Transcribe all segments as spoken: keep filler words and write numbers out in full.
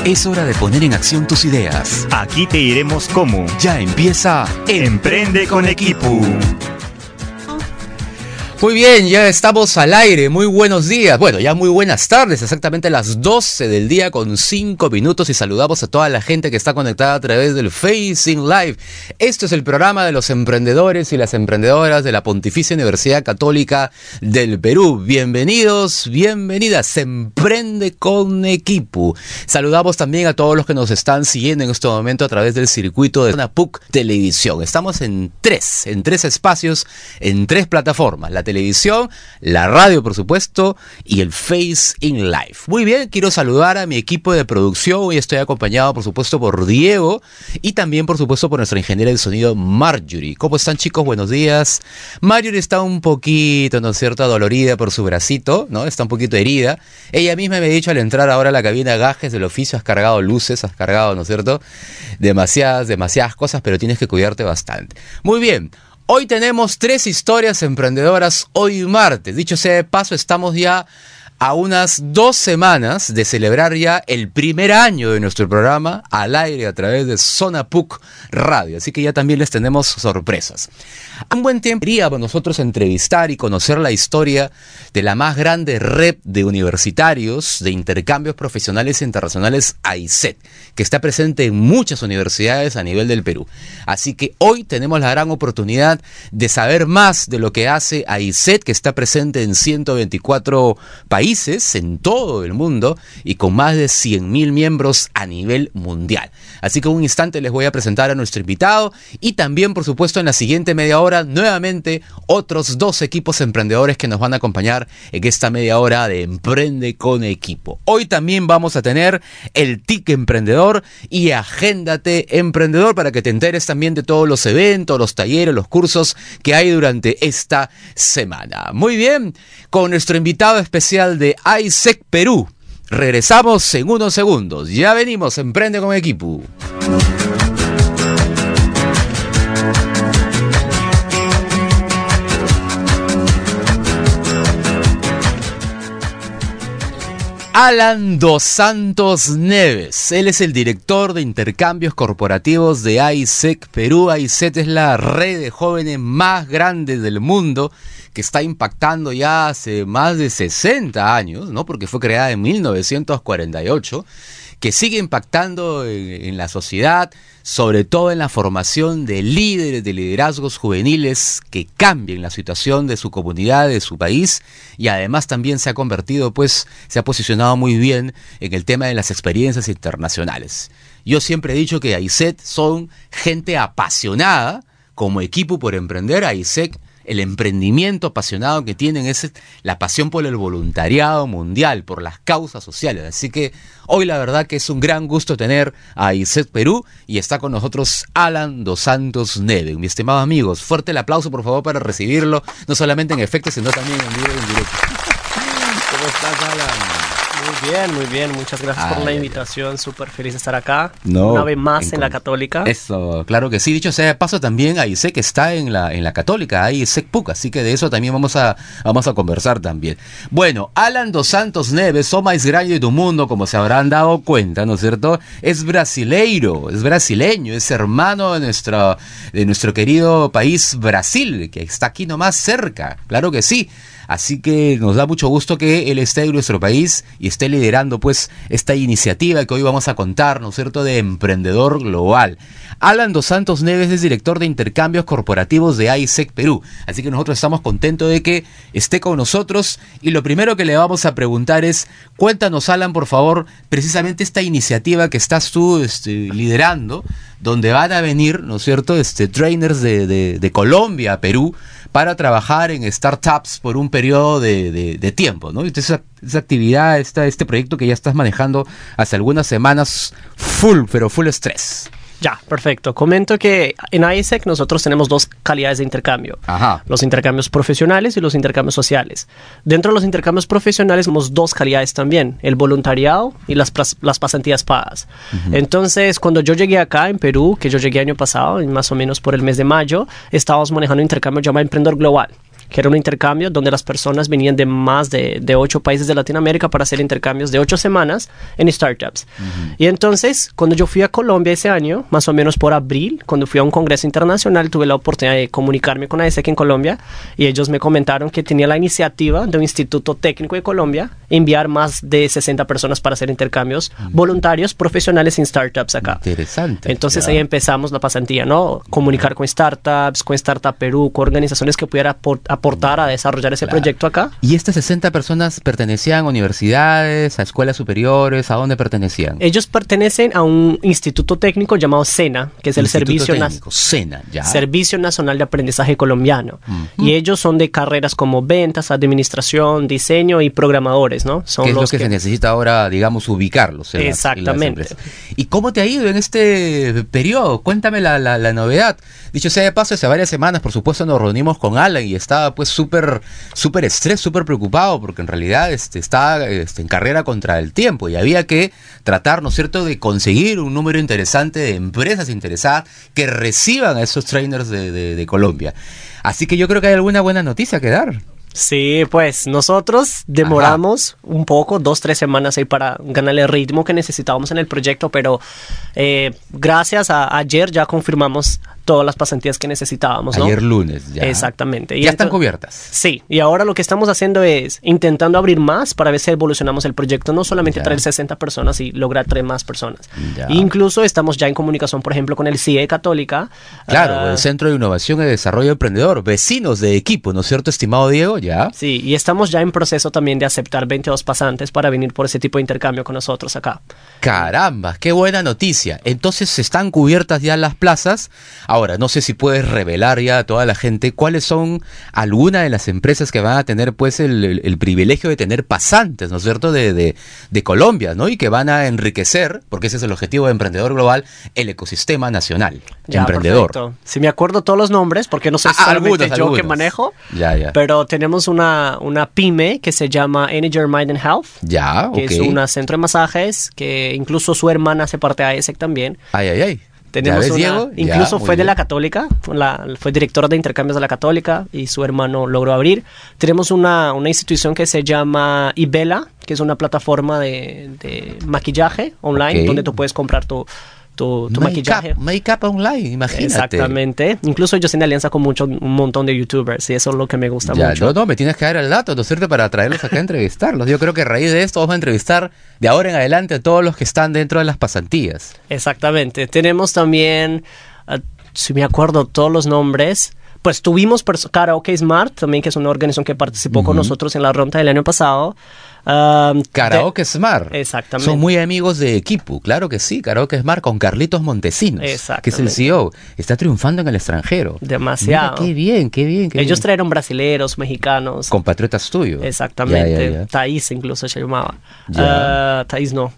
Es hora de poner en acción tus ideas. Aquí te diremos cómo. Ya empieza Emprende con Equipo. Muy bien, ya estamos al aire. Muy buenos días. Bueno, ya muy buenas tardes. Exactamente a las doce del día con cinco minutos. Y saludamos a toda la gente que está conectada a través del Facing Live. Esto es el programa de los emprendedores y las emprendedoras de la Pontificia Universidad Católica del Perú. Bienvenidos, bienvenidas. Emprende con Equipo. Saludamos también a todos los que nos están siguiendo en este momento a través del circuito de Zona P U C Televisión. Estamos en tres, en tres espacios, en tres plataformas. La televisión, la radio por supuesto y el Facing Live. Muy bien, quiero saludar a mi equipo de producción. Hoy estoy acompañado por supuesto por Diego y también por supuesto por nuestra ingeniera de sonido Marjorie. ¿Cómo están, chicos? Buenos días. Marjorie está un poquito, ¿no es cierto?, adolorida por su bracito, ¿no? Está un poquito herida. Ella misma me ha dicho al entrar ahora a la cabina: gajes del oficio, has cargado luces, has cargado, ¿no es cierto?, demasiadas, demasiadas cosas, pero tienes que cuidarte bastante. Muy bien. Hoy tenemos tres historias emprendedoras, hoy martes. Dicho sea de paso, estamos ya a unas dos semanas de celebrar ya el primer año de nuestro programa al aire a través de Zona P U C Radio. Así que ya también les tenemos sorpresas. Un buen tiempo queríamos nosotros entrevistar y conocer la historia de la más grande red de universitarios de intercambios profesionales internacionales, A I C E T, que está presente en muchas universidades a nivel del Perú. Así que hoy tenemos la gran oportunidad de saber más de lo que hace A I C E T, que está presente en ciento veinticuatro países en todo el mundo y con más de cien mil miembros a nivel mundial. Así que en un instante les voy a presentar a nuestro invitado y también, por supuesto, en la siguiente media hora, nuevamente otros dos equipos emprendedores que nos van a acompañar en esta media hora de Emprende con Equipo. Hoy también vamos a tener el T I C Emprendedor y Agéndate Emprendedor para que te enteres también de todos los eventos, los talleres, los cursos que hay durante esta semana. Muy bien, con nuestro invitado especial de A I C E C Perú. Regresamos en unos segundos. Ya venimos, Emprende con Equipo. Alan Dos Santos Neves, él es el director de intercambios corporativos de A I C E C Perú. A I C E C es la red de jóvenes más grande del mundo que está impactando ya hace más de sesenta años, ¿no? Porque fue creada en mil novecientos cuarenta y ocho, que sigue impactando en, en la sociedad, sobre todo en la formación de líderes, de liderazgos juveniles que cambien la situación de su comunidad, de su país, y además también se ha convertido, pues, se ha posicionado muy bien en el tema de las experiencias internacionales. Yo siempre he dicho que A I C E C son gente apasionada, como equipo por emprender. A I C E C, el emprendimiento apasionado que tienen es la pasión por el voluntariado mundial, por las causas sociales. Así que hoy la verdad que es un gran gusto tener a A I C E C Perú y está con nosotros Alan Dos Santos Neves. Mi estimado amigos, fuerte el aplauso por favor para recibirlo, no solamente en efecto, sino también en vivo y en directo. ¿Cómo estás, Alan? Muy bien, muy bien. Muchas gracias Ay, por la invitación. Súper feliz de estar acá. No, una vez más en, en la Católica. Eso, claro que sí. Dicho sea de paso, también A I C E C está en la, en la Católica, A I C E C P U C. Así que de eso también vamos a, vamos a conversar también. Bueno, Alan Dos Santos Neves, o más grande do mundo, como se habrán dado cuenta, ¿no es cierto? Es brasileiro, es brasileño, es hermano de nuestro, de nuestro querido país Brasil, que está aquí nomás cerca. Claro que sí. Así que nos da mucho gusto que él esté en nuestro país y esté liderando pues esta iniciativa que hoy vamos a contar, ¿no es cierto?, de Emprendedor Global. Alan Dos Santos Neves es director de intercambios corporativos de A I C E C Perú. Así que nosotros estamos contentos de que esté con nosotros y lo primero que le vamos a preguntar es, cuéntanos, Alan, por favor, precisamente esta iniciativa que estás tú este, liderando, donde van a venir, ¿no es cierto?, este, trainers de, de, de Colombia a Perú para trabajar en startups por un periodo de, de, de tiempo, ¿no? Entonces, esa, esa actividad, esta, este proyecto que ya estás manejando hace algunas semanas, full, pero full estrés. Ya, perfecto. Comento que en A I C E C nosotros tenemos dos calidades de intercambio. Ajá. Los intercambios profesionales y los intercambios sociales. Dentro de los intercambios profesionales tenemos dos calidades también, el voluntariado y las, las pasantías pagas. Uh-huh. Entonces, cuando yo llegué acá en Perú, que yo llegué año pasado, más o menos por el mes de mayo, estábamos manejando un intercambio llamado Emprendedor Global. que era un intercambio donde las personas venían de más de, de ocho países de Latinoamérica para hacer intercambios de ocho semanas en startups. Uh-huh. Y entonces, cuando yo fui a Colombia ese año, más o menos por abril, cuando fui a un congreso internacional, tuve la oportunidad de comunicarme con A E S E C en Colombia y ellos me comentaron que tenía la iniciativa de un instituto técnico de Colombia enviar más de sesenta personas para hacer intercambios uh-huh. voluntarios, profesionales en startups acá. Interesante. Entonces ya. ahí empezamos la pasantía, ¿no? Comunicar con startups, con Startup Perú, con organizaciones que pudieran aportar a desarrollar ese claro. proyecto acá. ¿Y estas sesenta personas pertenecían a universidades, a escuelas superiores? ¿A dónde pertenecían? Ellos pertenecen a un instituto técnico llamado SENA, que es el Servicio, técnico, SENA, ya. Servicio Nacional de Aprendizaje Colombiano. Uh-huh. Y ellos son de carreras como ventas, administración, diseño y programadores, ¿no? Son ¿Qué es los lo que, que se necesita ahora, digamos, ubicarlos en Exactamente. Las, en las empresas? ¿Y cómo te ha ido en este periodo? Cuéntame la, la, la novedad. Dicho sea de paso, hace varias semanas, por supuesto, nos reunimos con Alan y estaba pues súper súper estrés, súper preocupado, porque en realidad este, estaba este, en carrera contra el tiempo y había que tratar, ¿no es cierto?, de conseguir un número interesante de empresas interesadas que reciban a esos trainers de, de, de Colombia. Así que yo creo que hay alguna buena noticia que dar. Sí, pues nosotros demoramos Ajá. un poco, dos, tres semanas ahí para ganar el ritmo que necesitábamos en el proyecto, pero eh, gracias a ayer ya confirmamos todas las pasantías que necesitábamos, ¿no? Ayer lunes, ya. Exactamente. Y ya están cubiertas. Sí, y ahora lo que estamos haciendo es intentando abrir más para ver si evolucionamos el proyecto, no solamente ya. traer sesenta personas y lograr traer más personas. Ya. Incluso estamos ya en comunicación, por ejemplo, con el C I E Católica. Claro, uh, el Centro de Innovación y Desarrollo Emprendedor, vecinos de equipo, ¿no es cierto, estimado Diego? Ya. Sí, y estamos ya en proceso también de aceptar veintidós pasantes para venir por ese tipo de intercambio con nosotros acá. Caramba, qué buena noticia. Entonces están cubiertas ya las plazas. Ahora, no sé si puedes revelar ya a toda la gente cuáles son algunas de las empresas que van a tener pues el, el, el privilegio de tener pasantes, ¿no es cierto?, de, de, de Colombia, ¿no? Y que van a enriquecer, porque ese es el objetivo de Emprendedor Global, el ecosistema nacional ya, emprendedor. Perfecto. Si me acuerdo todos los nombres, porque no soy ah, solamente algunos, yo algunos. que manejo, ya, ya. pero tenemos una, una pyme que se llama Energy Mind and Health, ya, que okay. es un centro de masajes, que incluso su hermana hace parte de A E S E C también. Ay, ay, ay. Tenemos ves, una, Diego? incluso ya, fue de bien. la Católica, la, fue directora de intercambios de la Católica y su hermano logró abrir. Tenemos una, una institución que se llama Ibela, que es una plataforma de, de maquillaje online, okay. donde tú puedes comprar tu, tu, tu make maquillaje. Up, make up online, imagínate. Exactamente. Incluso ellos tienen alianza con mucho, un montón de youtubers y eso es lo que me gusta ya, mucho. No, no, me tienes que dar el dato, ¿no es cierto?, para traerlos acá a entrevistarlos. Yo creo que a raíz de esto vamos a entrevistar de ahora en adelante a todos los que están dentro de las pasantías. Exactamente. Tenemos también, uh, si me acuerdo todos los nombres, pues tuvimos Karaoke Smart también, que es una organización que participó uh-huh. con nosotros en la ronda del año pasado. Um, Karaoke de, Smart. Exactamente. Son muy amigos de equipo, claro que sí. Karaoke Smart con Carlitos Montesinos, que es el C E O. Está triunfando en el extranjero. Demasiado. Mira, qué bien, qué bien. Qué Ellos bien. trajeron brasileros, mexicanos. Compatriotas tuyos. Exactamente. Ya, ya, ya. Thais incluso se llamaba. Ya. Uh, Thais no.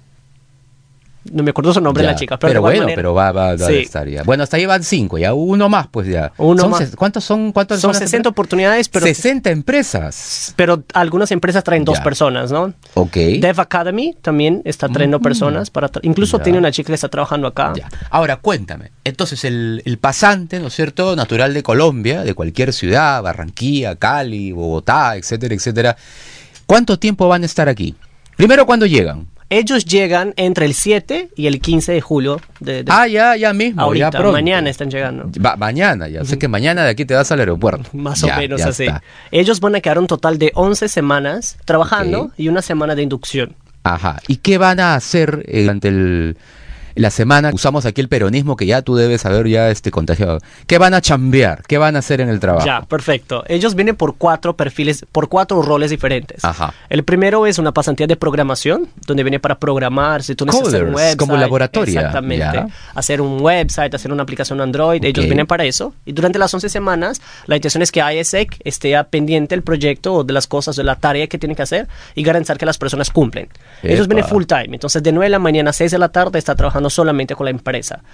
No me acuerdo su nombre ya, de la chica. Pero, pero bueno, manera, pero va, va, va sí. a estar ya. Bueno, hasta ahí van cinco, ya uno más, pues ya. Uno ¿Son más. Ses- ¿Cuántos son? ¿Cuántos son son sesenta oportunidades, pero... sesenta empresas. Pero algunas empresas traen ya. dos personas, ¿no? Ok. Dev Academy también está trayendo mm. personas. para tra- Incluso ya. tiene una chica que está trabajando acá. Ya. Ahora, cuéntame. Entonces, el, el pasante, ¿no es cierto?, natural de Colombia, de cualquier ciudad, Barranquilla, Cali, Bogotá, etcétera, etcétera. ¿Cuánto tiempo van a estar aquí? Primero, ¿cuándo llegan? Ellos llegan entre el siete y el quince de julio. De, de ah, ya, ya mismo, ahorita, ya pronto. mañana están llegando. Va, mañana, ya. Uh-huh. Sé que mañana de aquí te vas al aeropuerto. Más ya, o menos ya así. Está. Ellos van a quedar un total de once semanas trabajando okay. y una semana de inducción. Ajá. ¿Y qué van a hacer eh, durante el... la semana? Usamos aquí el peronismo que ya tú debes haber ya este contagiado. ¿Qué van a chambear? ¿Qué van a hacer en el trabajo? Ya, perfecto. Ellos vienen por cuatro perfiles, por cuatro roles diferentes. Ajá. El primero es una pasantía de programación, donde viene para programar, si tú necesitas Coders, hacer un website. como laboratorio. Exactamente. Ya. Hacer un website, hacer una aplicación Android, okay. ellos vienen para eso. Y durante las once semanas, la intención es que A E S E C esté pendiente del proyecto o de las cosas, de la tarea que tienen que hacer y garantizar que las personas cumplen. Epa. Ellos vienen full time, entonces de nueve de la mañana a seis de la tarde está trabajando solamente con la empresa.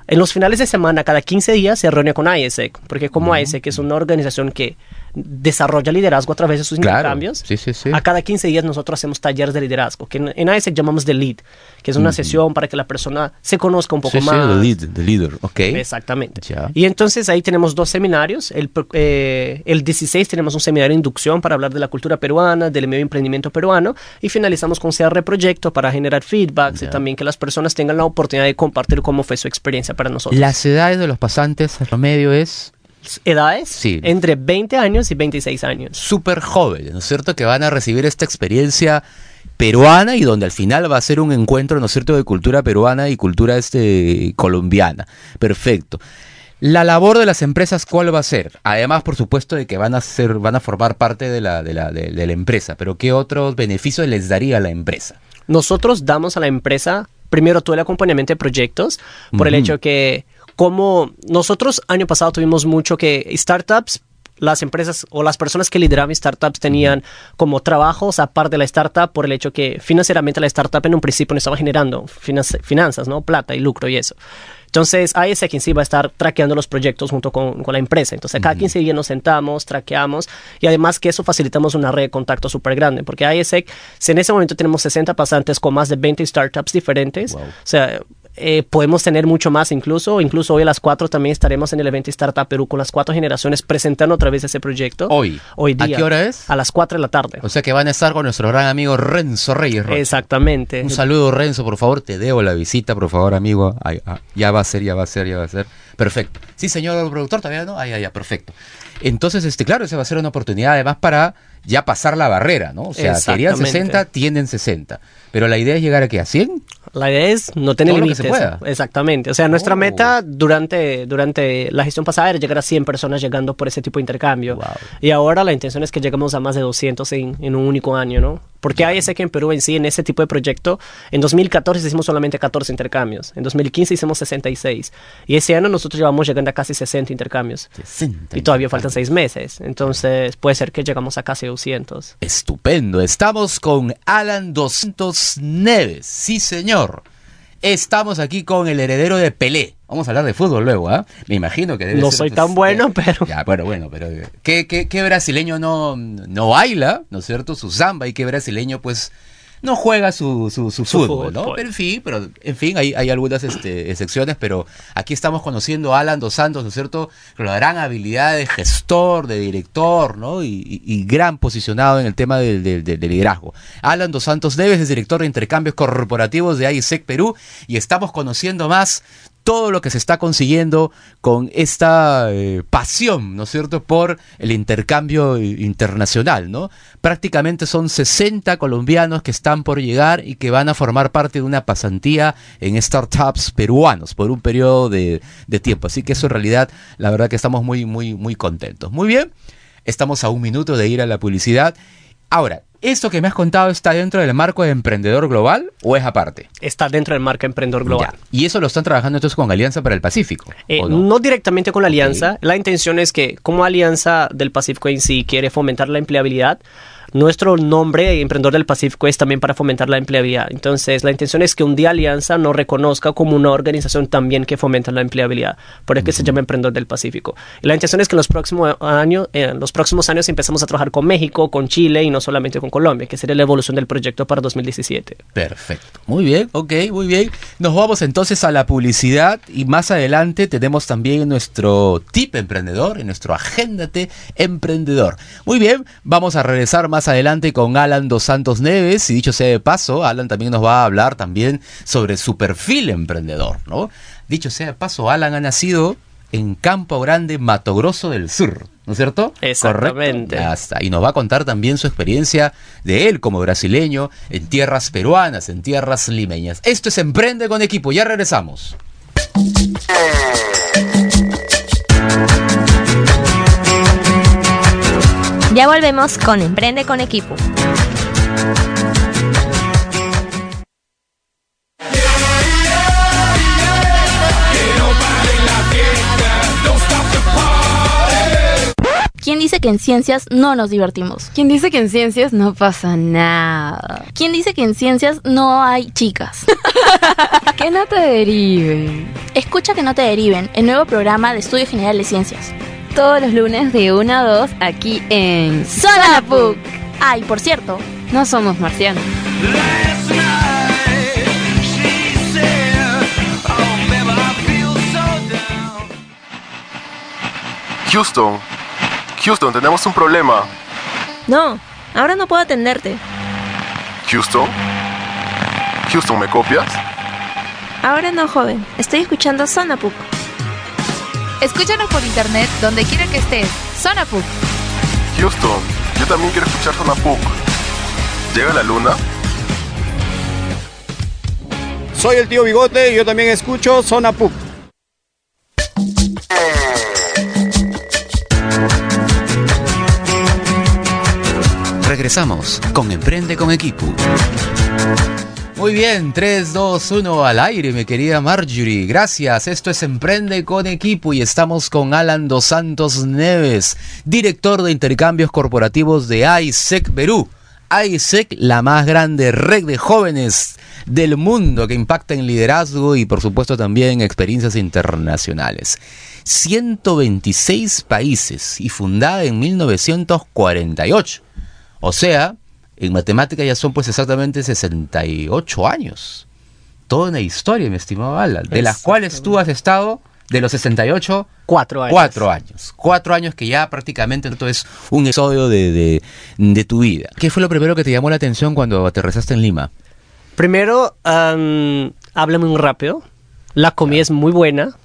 En los finales de semana, cada quince días, se reúne con I S E C, porque como I S E C es una organización que desarrolla liderazgo a través de sus Claro, intercambios, sí, sí, sí. a cada quince días nosotros hacemos talleres de liderazgo, que en, en I S E C llamamos The Lead, que es una Ujú. sesión para que la persona se conozca un poco Sí, sí, más. the lead, the leader, ok. Exactamente. Ya. Y entonces ahí tenemos dos seminarios. El, pr- eh, el dieciséis tenemos un seminario de inducción para hablar de la cultura peruana, del medio emprendimiento peruano, y finalizamos con C R Proyecto para generar feedbacks Ya. y también que las personas tengan la oportunidad de compartir cómo fue su experiencia para nosotros. Las edades de los pasantes, el promedio es Edades Sí. entre veinte años y veintiséis años. súper jóvenes, ¿no es cierto? Que van a recibir esta experiencia peruana y donde al final va a ser un encuentro, ¿no es cierto?, de cultura peruana y cultura este, colombiana. Perfecto. La labor de las empresas, ¿cuál va a ser? Además, por supuesto, de que van a ser, van a formar parte de la, de la, de, de la empresa, pero ¿qué otros beneficios les daría a la empresa? Nosotros damos a la empresa primero todo el acompañamiento de proyectos por el Ujú. hecho que como nosotros año pasado tuvimos mucho que startups, las empresas o las personas que lideraban startups tenían como trabajos aparte de la startup por el hecho que financieramente la startup en un principio no estaba generando finan- finanzas, ¿no? Plata y lucro y eso. Entonces, I S E C en sí va a estar traqueando los proyectos junto con, con la empresa. Entonces, cada quince días nos sentamos, traqueamos y además que eso facilitamos una red de contacto súper grande. Porque I S E C, si en ese momento tenemos sesenta pasantes con más de veinte startups diferentes, Wow. o sea, eh, podemos tener mucho más incluso. Incluso hoy a las cuatro también estaremos en el evento Startup Perú con las cuatro generaciones presentando otra vez ese proyecto. Hoy. Hoy día. ¿A qué hora es? A las cuatro de la tarde. O sea que van a estar con nuestro gran amigo Renzo Reyes Rocha. Exactamente. Un saludo, Renzo, por favor, te debo la visita, por favor, amigo. Ay, ah, ya va a ser, ya va a ser, ya va a ser. Perfecto. Sí, señor productor, todavía no. Ay, ay, ya, perfecto. Entonces, este, claro, esa va a ser una oportunidad además para ya pasar la barrera, ¿no? O sea, querían Exactamente. sesenta, tienen sesenta. Pero la idea es llegar aquí a cien. La idea es no tener Todo lo que límites. se pueda. Exactamente. O sea, nuestra Oh. meta durante, durante la gestión pasada era llegar a cien personas llegando por ese tipo de intercambio. Wow. Y ahora la intención es que lleguemos a más de doscientos en, en un único año, ¿no? Porque I S E C en Perú en sí, en ese tipo de proyecto, en dos mil catorce hicimos solamente catorce intercambios. En dos mil quince hicimos sesenta y seis. Y ese año nosotros llevamos llegando a casi sesenta intercambios. sesenta. Y todavía faltan seis meses. Entonces puede ser que llegamos a casi doscientos. Estupendo. Estamos con Alan Dos Santos Neves. Sí, señor. Estamos aquí con el heredero de Pelé. Vamos a hablar de fútbol luego, ¿ah? Me imagino que debe No ser, soy pues, tan bueno, ya- pero... Ya, bueno, bueno, pero ¿qué, qué, qué brasileño no, no baila, ¿no es cierto? Su samba, y qué brasileño, pues, no juega su, su, su, Su fútbol, ¿no? fútbol. Pero en fin, pero, en fin, hay, hay algunas este, excepciones, pero aquí estamos conociendo a Alan Dos Santos, ¿no es cierto? Con la gran habilidad de gestor, de director, ¿no? Y, y- y gran posicionado en el tema del, del- del- del liderazgo. Alan Dos Santos Neves es director de intercambios corporativos de I S E C Perú y estamos conociendo más todo lo que se está consiguiendo con esta eh, pasión, ¿no es cierto?, por el intercambio eh, internacional, ¿no? Prácticamente son sesenta colombianos que están por llegar y que van a formar parte de una pasantía en startups peruanos por un periodo de, de tiempo. Así que eso en realidad, la verdad que estamos muy, muy, muy contentos. Muy bien, estamos a un minuto de ir a la publicidad. Ahora, ¿esto que me has contado está dentro del marco de Emprendedor Global o es aparte? Está dentro del marca Emprendedor Global. Ya. Y eso lo están trabajando entonces con Alianza para el Pacífico. Eh, ¿o no? no? directamente con la alianza. La intención es que, como Alianza del Pacífico en sí quiere fomentar la empleabilidad, nuestro nombre, Emprendedor del Pacífico, es también para fomentar la empleabilidad. Entonces, la intención es que un día Alianza nos reconozca como una organización también que fomenta la empleabilidad. Por eso que se llama Emprendedor del Pacífico. Y la intención es que en los próximos años, eh, en los próximos años empezamos a trabajar con México, con Chile y no solamente con Colombia, que sería la evolución del proyecto para dos mil diecisiete. Perfecto. Muy bien, ok, muy bien. Nos vamos entonces a la publicidad y más adelante tenemos también nuestro tip emprendedor, en nuestro Agéndate Emprendedor. Muy bien, vamos a regresar más adelante con Alan Dos Santos Neves y dicho sea de paso, Alan también nos va a hablar también sobre su perfil emprendedor, ¿no? Dicho sea de paso, Alan ha nacido en Campo Grande, Mato Grosso del Sur, ¿no es cierto? Exactamente. ¿Correcto? Ya está. Y nos va a contar también su experiencia de él como brasileño en tierras peruanas, en tierras limeñas. Esto es Emprende con Equipo. Ya regresamos. Ya volvemos con Emprende con Equipo. ¿Quién dice que en ciencias no nos divertimos? ¿Quién dice que en ciencias no pasa nada? ¿Quién dice que en ciencias no hay chicas? Que no te deriven. Escucha que no te deriven, el nuevo programa de Estudio General de Ciencias. Todos los lunes de una a dos aquí en ¡Zona P U C! Ah, y por cierto, no somos marcianos. Houston, Houston, tenemos un problema. No, ahora no puedo atenderte. Houston, Houston, ¿me copias? Ahora no, joven. Estoy escuchando Zona P U C. Escúchanos por internet donde quiera que estés. Zona P U C. Houston, yo también quiero escuchar Zona P U C. ¿Llega la luna? Soy el tío Bigote y yo también escucho Zona P U C. Regresamos con Emprende con Equipo. Muy bien, tres, dos, uno al aire, mi querida Marjorie. Gracias, esto es Emprende con Equipo y estamos con Alan Dos Santos Neves, director de intercambios corporativos de A I S E C Perú. A I S E C, la más grande red de jóvenes del mundo que impacta en liderazgo y por supuesto también experiencias internacionales. ciento veintiséis países y fundada en mil novecientos cuarenta y ocho. O sea, en matemáticas ya son pues exactamente sesenta y ocho años. Toda una historia, mi estimado Alan, de las cuales tú has estado, de los sesenta y ocho, Cuatro años. Cuatro años. Cuatro años que ya prácticamente esto es un episodio de, de, de tu vida. ¿Qué fue lo primero que te llamó la atención cuando aterrizaste en Lima? Primero, um, háblame muy rápido. La comida es muy buena.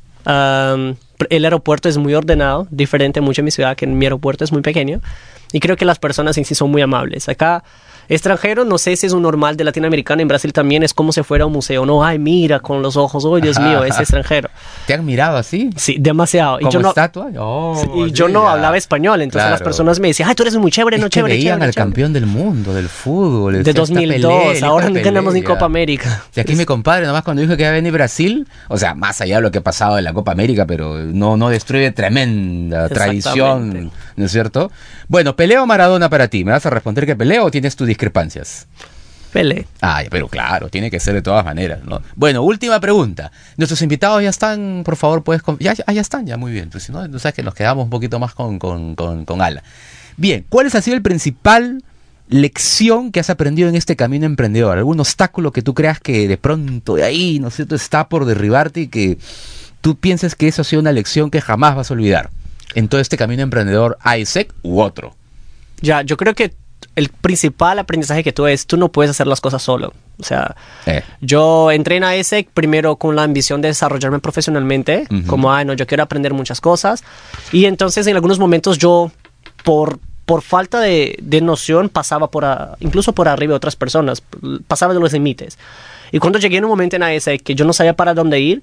Um, el aeropuerto es muy ordenado, diferente mucho en mi ciudad, que en mi aeropuerto es muy pequeño. Y creo que las personas en sí son muy amables. Acá, extranjero, no sé si es un normal de latinoamericano. En Brasil también es como si fuera un museo. No, ay, mira, con los ojos. Oh, Dios mío, es extranjero. ¿Te han mirado así? Sí, demasiado. ¿Como y yo no, estatua? Oh, y sí, yo no ya. hablaba español. Entonces Claro. las personas me decían, ay, tú eres muy chévere, Es no que chévere, veían chévere, al chévere. campeón del mundo, del fútbol. De Está dos mil dos, Pelé, el hijo ahora de no tenemos ni Pelé, Copa ya. América. Y aquí mi compadre, nomás cuando dijo que iba a venir Brasil, o sea, más allá de lo que ha pasado en la Copa América, pero no, no destruye tremenda tradición, ¿no es cierto? Bueno, ¿Pelé o Maradona para ti? ¿Me vas a responder que Pelé o tienes tus discrepancias? Pelé. Ah, pero claro, tiene que ser de todas maneras, ¿no? Bueno, última pregunta. Nuestros invitados ya están, por favor, puedes... con- Ya, ah, ya están, ya, muy bien. Pues si no, tú sabes que nos quedamos un poquito más con, con, con, con Ala. Bien, ¿cuál ha sido el principal lección que has aprendido en este camino emprendedor? ¿Algún obstáculo que tú creas que de pronto de ahí, ¿no es cierto?, está por derribarte y que tú pienses que eso ha sido una lección que jamás vas a olvidar en todo este camino emprendedor A I S E C u otro? Ya, yo creo que el principal aprendizaje que tuve es tú no puedes hacer las cosas solo. O sea, Eh. yo entré en A I S E C primero con la ambición de desarrollarme profesionalmente, Ujú. como, ah, no, yo quiero aprender muchas cosas. Y entonces en algunos momentos yo, por, por falta de, de noción, pasaba por, a- incluso por arriba de otras personas, pasaba de los límites. Y cuando llegué en un momento en A I S E C que yo no sabía para dónde ir,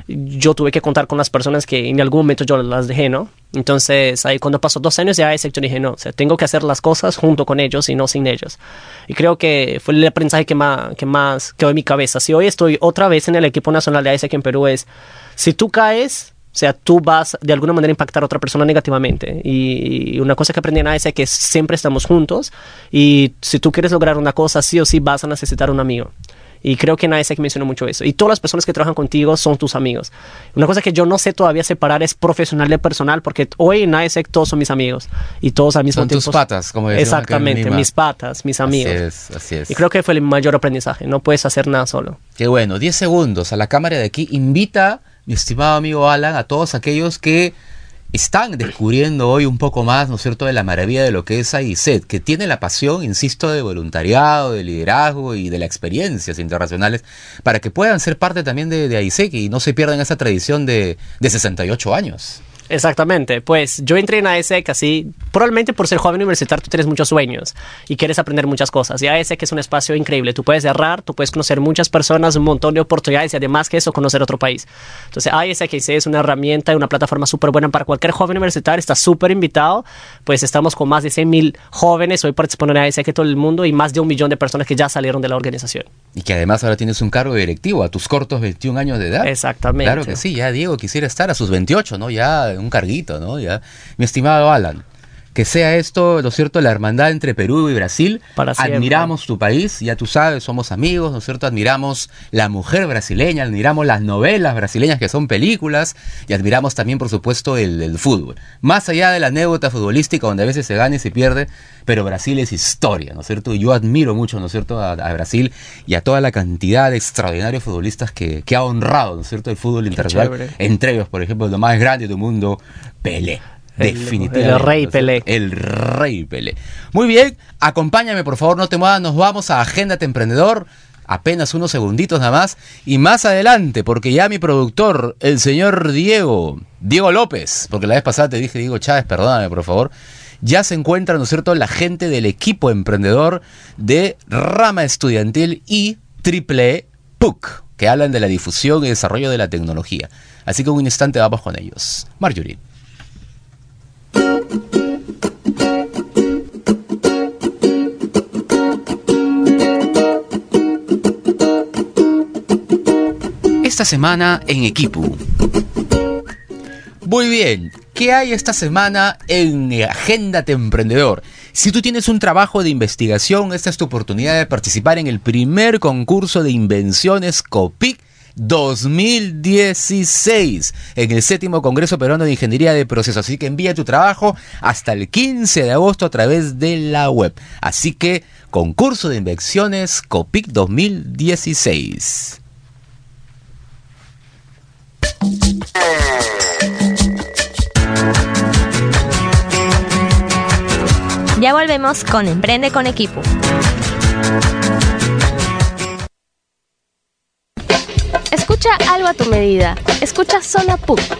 yo tuve que contar con las personas que en algún momento yo las dejé, ¿no? Entonces, ahí cuando pasó dos años de A I S E C, yo dije, no, o sea, tengo que hacer las cosas junto con ellos y no sin ellos. Y creo que fue el aprendizaje que más, que más quedó en mi cabeza. Si hoy estoy otra vez en el equipo nacional de A I S E C en Perú, es, si tú caes, o sea, tú vas de alguna manera a impactar a otra persona negativamente. Y, y una cosa que aprendí en A I S E C es que siempre estamos juntos y si tú quieres lograr una cosa, sí o sí vas a necesitar un amigo. Y creo que en A I S E C mencionó mucho eso. Y todas las personas que trabajan contigo son tus amigos. Una cosa que yo no sé todavía separar es profesional de personal, porque hoy en A I S E C todos son mis amigos. Y todos al mismo Son tiempo... tus patas, como decimos acá en Exactamente, Lima. mis patas, mis amigos. Así es, así es. Y creo que fue el mayor aprendizaje. No puedes hacer nada solo. Qué bueno, diez segundos a la cámara de aquí. Invita, mi estimado amigo Alan, a todos aquellos que están descubriendo hoy un poco más, ¿no es cierto?, de la maravilla de lo que es A I S E C, que tiene la pasión, insisto, de voluntariado, de liderazgo y de las experiencias internacionales, para que puedan ser parte también de, de A I S E C y no se pierdan esa tradición de, de sesenta y ocho años. Exactamente, pues yo entré en A I S E C así, probablemente por ser joven universitario tú tienes muchos sueños y quieres aprender muchas cosas, y A I S E C es un espacio increíble, tú puedes errar, tú puedes conocer muchas personas, un montón de oportunidades y además que eso, conocer otro país. Entonces A I S E C es una herramienta y una plataforma súper buena para cualquier joven universitario, está súper invitado, pues estamos con más de cien mil jóvenes hoy participando en A I S E C en todo el mundo y más de un millón de personas que ya salieron de la organización. Y que además ahora tienes un cargo directivo a tus cortos veintiún años de edad. Exactamente. Claro que sí, ya Diego quisiera estar a sus veintiocho, ¿no? Ya un carguito, ¿no? Ya. Mi estimado Alan, que sea esto, ¿no es cierto?, la hermandad entre Perú y Brasil. Para siempre. Admiramos tu país, ya tú sabes, somos amigos, ¿no es cierto? Admiramos la mujer brasileña, admiramos las novelas brasileñas que son películas y admiramos también, por supuesto, el, el fútbol. Más allá de la anécdota futbolística donde a veces se gana y se pierde, pero Brasil es historia, ¿no es cierto? Y yo admiro mucho, ¿no es cierto?, a, a Brasil y a toda la cantidad de extraordinarios futbolistas que, que ha honrado, ¿no es cierto?, el fútbol internacional. Chévere. Entre ellos, por ejemplo, lo más grande del mundo, Pelé. Definitivamente. El, el rey Pelé. El rey Pelé. Muy bien, acompáñame por favor, no te muevas, nos vamos a Agéndate Emprendedor, apenas unos segunditos nada más, y más adelante, porque ya mi productor, el señor Diego, Diego López, porque la vez pasada te dije Diego Chávez, perdóname por favor, ya se encuentra, ¿no es cierto?, la gente del equipo emprendedor de Rama Estudiantil y Triple E P U C, que hablan de la difusión y desarrollo de la tecnología. Así que en un instante vamos con ellos. Marjorie. Esta semana en Equipu. Muy bien, ¿qué hay esta semana en Agéndate Emprendedor? Si tú tienes un trabajo de investigación, esta es tu oportunidad de participar en el primer concurso de invenciones COPIC dos mil dieciséis en el séptimo Congreso Peruano de Ingeniería de Procesos. Así que envía tu trabajo hasta el quince de agosto a través de la web. Así que concurso de invenciones COPIC dos mil dieciséis. Ya volvemos con Emprende con Equipo. Escucha algo a tu medida. Escucha Zona P U C.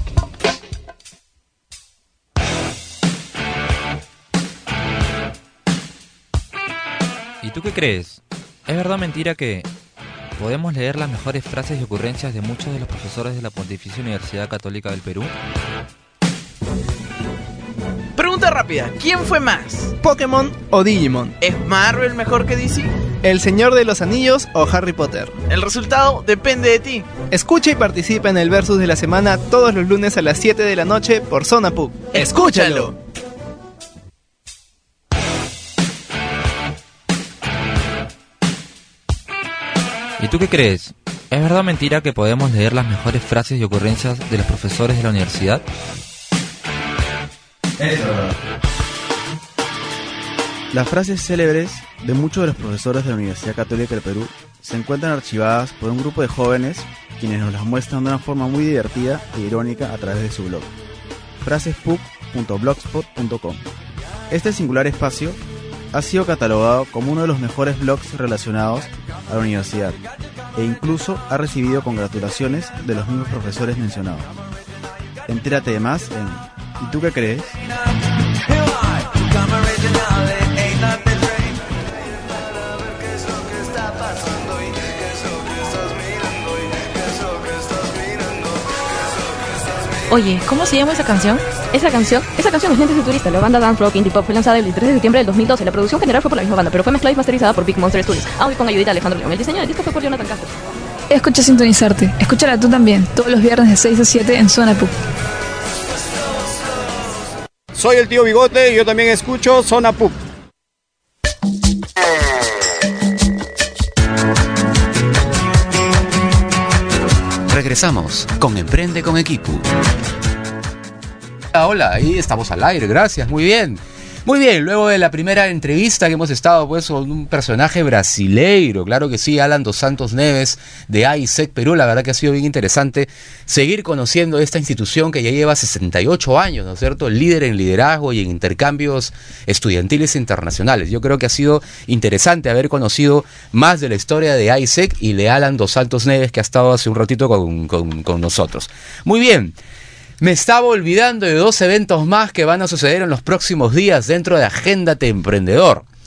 ¿Y tú qué crees? ¿Es verdad o mentira que podemos leer las mejores frases y ocurrencias de muchos de los profesores de la Pontificia Universidad Católica del Perú? Pregunta rápida, ¿quién fue más? ¿Pokémon o Digimon? ¿Es Marvel mejor que D C? ¿El Señor de los Anillos o Harry Potter? El resultado depende de ti. Escucha y participa en el Versus de la semana todos los lunes a las siete de la noche por Zona P U C. ¡Escúchalo! ¿Y tú qué crees? ¿Es verdad o mentira que podemos leer las mejores frases y ocurrencias de los profesores de la universidad? Es verdad. Las frases célebres de muchos de los profesores de la Universidad Católica del Perú se encuentran archivadas por un grupo de jóvenes quienes nos las muestran de una forma muy divertida e irónica a través de su blog, frases p u c punto blogspot punto com. Este singular espacio ha sido catalogado como uno de los mejores blogs relacionados a la universidad e incluso ha recibido congratulaciones de los mismos profesores mencionados. Entérate de más en ¿Y tú qué crees? Oye, ¿cómo se llama esa canción? ¿Esa canción? Esa canción es Lentes de Turista. La banda dance rock indie pop fue lanzada el veintitrés de septiembre del dos mil doce. La producción general fue por la misma banda, pero fue mezclada y masterizada por Big Monster Studios. Audio con ayudita de Alejandro León. El diseño del disco fue por Jonathan Castro. Escucha Sintonizarte. Escúchala tú también, todos los viernes de seis a siete en Zona P U C. Soy el tío Bigote y yo también escucho Zona P U C. Regresamos con Emprende con Equipo. Hola, ahí estamos al aire, gracias, muy bien. Muy bien, luego de la primera entrevista que hemos estado pues con un personaje brasileiro, claro que sí, Alan dos Santos Neves de A I S E C Perú, la verdad que ha sido bien interesante seguir conociendo esta institución que ya lleva sesenta y ocho años, ¿no es cierto? Líder en liderazgo y en intercambios estudiantiles internacionales. Yo creo que ha sido interesante haber conocido más de la historia de A I S E C y de Alan dos Santos Neves que ha estado hace un ratito con, con, con nosotros. Muy bien. Me estaba olvidando de dos eventos más que van a suceder en los próximos días dentro de Agéndate Emprendedor.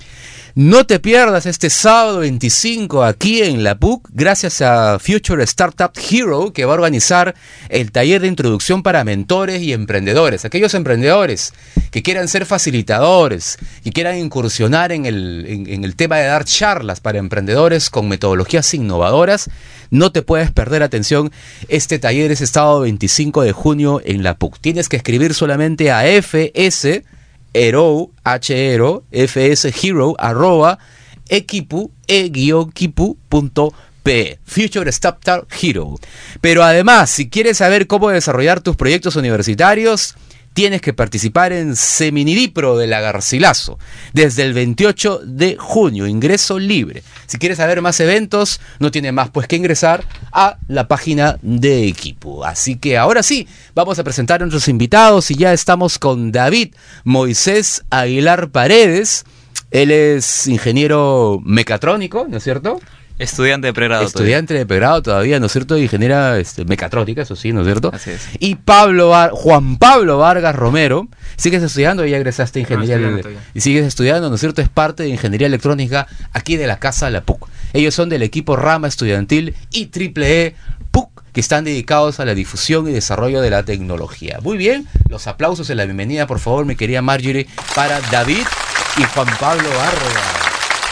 No te pierdas este sábado veinticinco aquí en la P U C, gracias a Future Startup Hero, que va a organizar el taller de introducción para mentores y emprendedores. Aquellos emprendedores que quieran ser facilitadores, que quieran incursionar en el, en, en el tema de dar charlas para emprendedores con metodologías innovadoras, no te puedes perder. Atención, este taller es este sábado veinticinco de junio en la P U C. Tienes que escribir solamente a fs Hero, H-Hero, F S Hero, arroba, equipu, e-kipu punto p, Future Startup Hero. Pero además, si quieres saber cómo desarrollar tus proyectos universitarios, tienes que participar en Seminidipro de la Garcilaso, desde el veintiocho de junio, ingreso libre. Si quieres saber más eventos, no tiene más pues que ingresar a la página de Equipo. Así que ahora sí, vamos a presentar a nuestros invitados y ya estamos con David Moisés Aguilar Paredes. Él es ingeniero mecatrónico, ¿no es cierto? Estudiante de pregrado. Estudiante todavía. de pregrado todavía, ¿no es cierto? Ingeniera este, mecatrónica, eso sí, ¿no es cierto? Así es. Y Pablo Var- Juan Pablo Vargas Romero, ¿sigues estudiando? Ya egresaste a ingeniería No, ele- y sigues estudiando, ¿no es cierto? Es parte de ingeniería electrónica aquí de la Casa de la P U C. Ellos son del equipo Rama Estudiantil y Triple E P U C, que están dedicados a la difusión y desarrollo de la tecnología. Muy bien, los aplausos y la bienvenida, por favor, mi querida Marjorie, para David y Juan Pablo Vargas.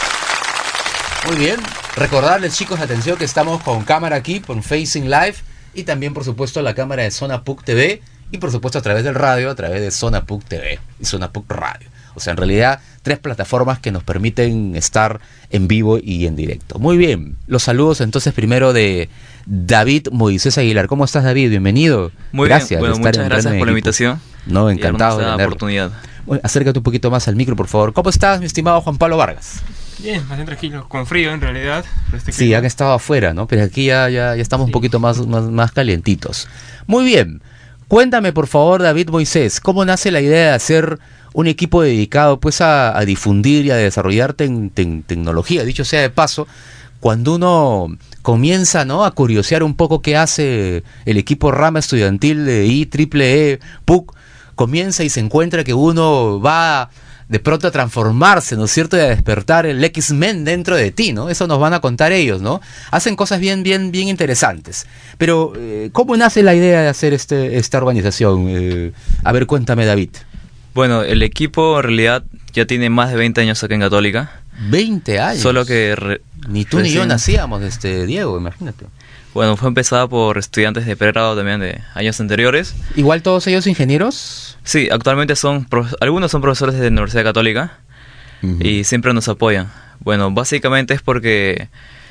Muy bien, recordarles, chicos, atención, que estamos con cámara aquí, con Facing Live, y también, por supuesto, la cámara de Zona P U C T V, y por supuesto a través del radio, a través de Zona P U C T V y Zona P U C Radio. O sea, en realidad, tres plataformas que nos permiten estar en vivo y en directo. Muy bien, los saludos entonces primero de David Moisés Aguilar. ¿Cómo estás, David? Bienvenido. Muy gracias bien, bueno, de estar muchas en gracias Emprende por la en Equipo. invitación. No, encantado y de la tenerlo. oportunidad. Bueno, acércate un poquito más al micro, por favor. ¿Cómo estás, mi estimado Juan Pablo Vargas? Bien, bastante tranquilo, con frío en realidad. Pero este Sí, clima- han estado afuera, ¿no? Pero aquí ya, ya, ya estamos Sí. un poquito más, más, más calientitos. Muy bien. Cuéntame, por favor, David Moisés, ¿cómo nace la idea de hacer un equipo dedicado pues a, a difundir y a desarrollar ten- ten- tecnología? Dicho sea de paso, cuando uno comienza, ¿no?, a curiosear un poco qué hace el equipo Rama Estudiantil de I triple E P U C, comienza y se encuentra que uno va de pronto a transformarse, ¿no es cierto?, y a despertar el X-Men dentro de ti, ¿no? Eso nos van a contar ellos, ¿no? Hacen cosas bien, bien, bien interesantes. Pero, eh, ¿cómo nace la idea de hacer este, esta organización? Eh, a ver, cuéntame, David. Bueno, el equipo en realidad ya tiene más de veinte años acá en Católica. veinte años. Solo que... re- Ni tú ni yo recién- nacíamos, este Diego, imagínate. Bueno, fue empezada por estudiantes de pregrado también de años anteriores. ¿Igual todos ellos ingenieros? Sí, actualmente son... profe- algunos son profesores de la Universidad Católica. Uh-huh. Y siempre nos apoyan. Bueno, básicamente es porque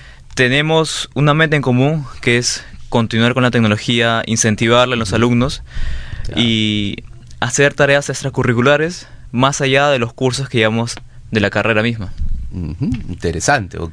tenemos una meta en común, que es continuar con la tecnología, incentivarla en los alumnos Claro. y hacer tareas extracurriculares más allá de los cursos que llevamos de la carrera misma. Ujú, interesante, ok.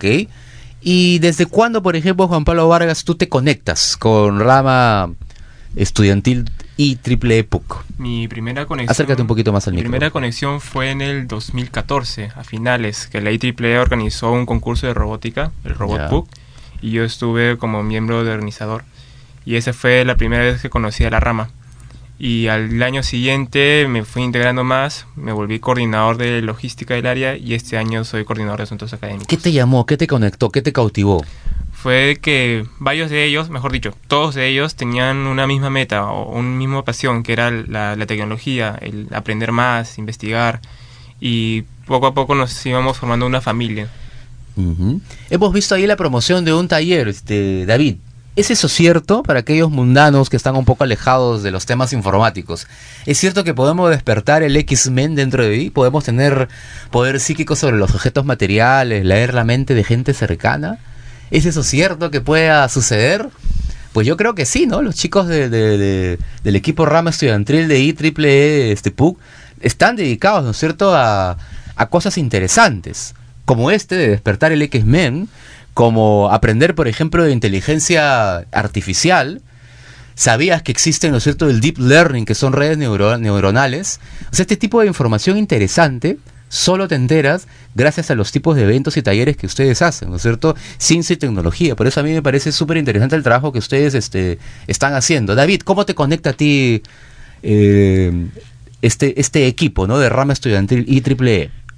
¿Y desde cuándo, por ejemplo, Juan Pablo Vargas, tú te conectas con Rama Estudiantil I triple E P U C? Mi primera conexión... Acércate un poquito más al Mi micro. primera conexión fue en el dos mil catorce, a finales, que la I triple E organizó un concurso de robótica, el Robot Ya. P U C, y yo estuve como miembro de organizador. Y esa fue la primera vez que conocí a la rama. Y al año siguiente me fui integrando más, me volví coordinador de logística del área y este año soy coordinador de asuntos académicos. ¿Qué te llamó? ¿Qué te conectó? ¿Qué te cautivó? Fue que varios de ellos, mejor dicho, todos de ellos tenían una misma meta o una misma pasión, que era la, la tecnología, el aprender más, investigar, y poco a poco nos íbamos formando una familia. Ujú. Hemos visto ahí la promoción de un taller, este David. ¿Es eso cierto para aquellos mundanos que están un poco alejados de los temas informáticos? ¿Es cierto que podemos despertar el X-Men dentro de ti? ¿Podemos tener poder psíquico sobre los objetos materiales, leer la mente de gente cercana? ¿Es eso cierto que pueda suceder? Pues yo creo que sí, ¿no? Los chicos de, de, de, del equipo Rama Estudiantil de I triple E este, P U C están dedicados, ¿no es cierto?, a, a cosas interesantes, como este de despertar el X-Men, como aprender, por ejemplo, de inteligencia artificial. ¿Sabías que existen, ¿no es cierto?, el deep learning, que son redes neuro- neuronales? O sea, este tipo de información interesante solo te enteras gracias a los tipos de eventos y talleres que ustedes hacen, ¿no es cierto? Ciencia y tecnología. Por eso a mí me parece súper interesante el trabajo que ustedes este, están haciendo. David, ¿cómo te conecta a ti eh, este, este equipo, ¿no?, de Rama Estudiantil I triple E?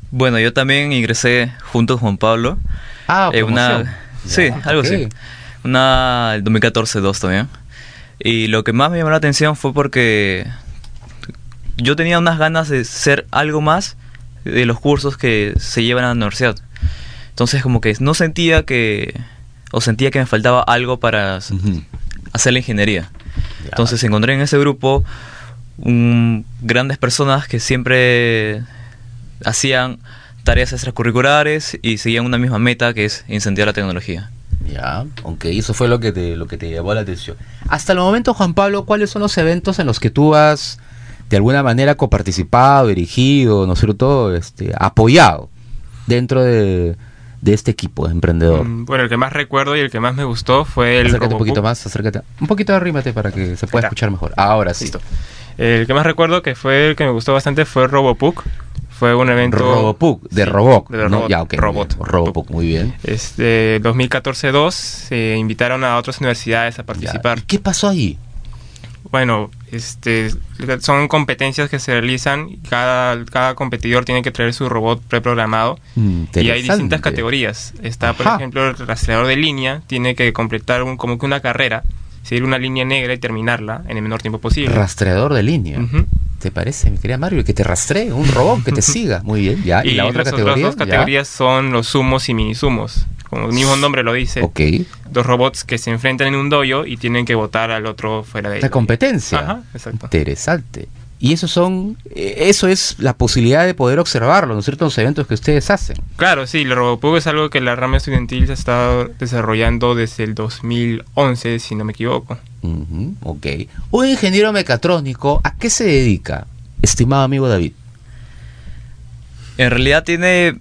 Bueno, yo también ingresé junto con Juan Pablo. Ah, eh, una promoción. Sí, Ya, algo ok. así. Una el dos mil catorce dos también. Y lo que más me llamó la atención fue porque yo tenía unas ganas de ser algo más de los cursos que se llevan a la universidad. Entonces como que no sentía que, o sentía que me faltaba algo para uh-huh. hacer la ingeniería. Ya. Entonces encontré en ese grupo un, grandes personas que siempre hacían tareas extracurriculares y seguían una misma meta, que es incentivar la tecnología. Ya, ok, eso fue lo que te, lo que te llamó la atención. Hasta el momento, Juan Pablo, ¿cuáles son los eventos en los que tú has de alguna manera coparticipado, dirigido, ¿no es cierto?, este, apoyado dentro de, de este equipo de emprendedor? Mm, bueno, el que más recuerdo y el que más me gustó fue el Acércate RoboPook. un poquito más, acércate. Un poquito arrímate para que se pueda escuchar mejor. Ahora sí. Listo. El que más recuerdo que fue el que me gustó bastante fue el RoboPook. Fue un evento... RoboPook, de sí, Robot, de ¿no? robot, Ya, ok. Robot. RoboPook, muy bien. Este, dos mil catorce dos se invitaron a otras universidades a participar. Ya. ¿Qué pasó ahí? Bueno, este, son competencias que se realizan. Cada, cada competidor tiene que traer su robot preprogramado. Y hay distintas categorías. Está, por Ajá. ejemplo, el rastreador de línea. Tiene que completar un, como que una carrera, seguir una línea negra y terminarla en el menor tiempo posible. Rastreador de línea. Uh-huh. ¿Te parece, mi querida Mario? Que te rastree, un robot que te siga. Muy bien, ya. ¿Y, y la otra las categoría? otras dos categorías ya. son los sumos y minisumos. Como el mismo nombre lo dice. Ok. Dos robots que se enfrentan en un dojo y tienen que botar al otro fuera de ahí. La competencia. Ajá, exacto. Interesante. Y eso son, eso es la posibilidad de poder observarlo, ¿no es cierto?, los eventos que ustedes hacen. Claro, sí, el RoboPook es algo que la rama estudiantil se está desarrollando desde el dos mil once, si no me equivoco. Uh-huh, ok. Un ingeniero mecatrónico, ¿a qué se dedica, estimado amigo David? En realidad tiene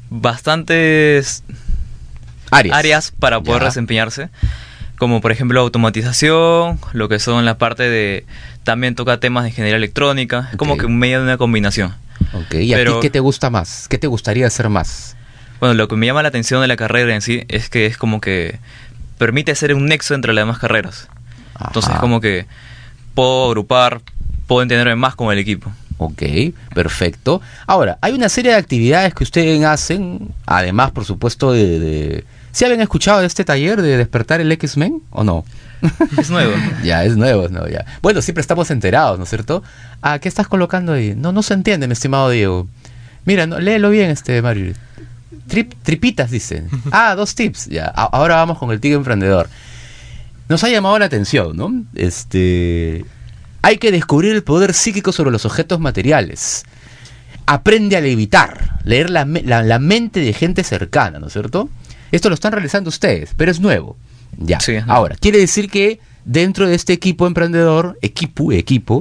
bastantes áreas, áreas para poder ya. desempeñarse. Como por ejemplo automatización, lo que son la parte de... También toca temas de ingeniería electrónica. Es okay. como que medio de una combinación. Ok, ¿y Pero, a ti qué te gusta más? ¿Qué te gustaría hacer más? Bueno, lo que me llama la atención de la carrera en sí es que es como que permite hacer un nexo entre las demás carreras. Ajá. Entonces es como que puedo agrupar, puedo entenderme más con el equipo. Ok, perfecto. Ahora, hay una serie de actividades que ustedes hacen, además, por supuesto, de... de... ¿Sí habían escuchado de este taller de despertar el X-Men o no? Es nuevo. Ya, es nuevo, no, ya. Bueno, siempre estamos enterados, ¿no es cierto? Ah, ¿qué estás colocando ahí? No, no se entiende, mi estimado Diego. Mira, no, léelo bien, este Mario. Trip, tripitas, dicen. Ah, dos tips. Ya, a- ahora vamos con el tigre emprendedor. Nos ha llamado la atención, ¿no? Este... Hay que descubrir el poder psíquico sobre los objetos materiales. Aprende a levitar, leer la, me- la, la mente de gente cercana, ¿no es cierto? Esto lo están realizando ustedes, pero es nuevo. Ya. Sí, ¿no? Ahora, quiere decir que dentro de este equipo emprendedor, equipo, equipo,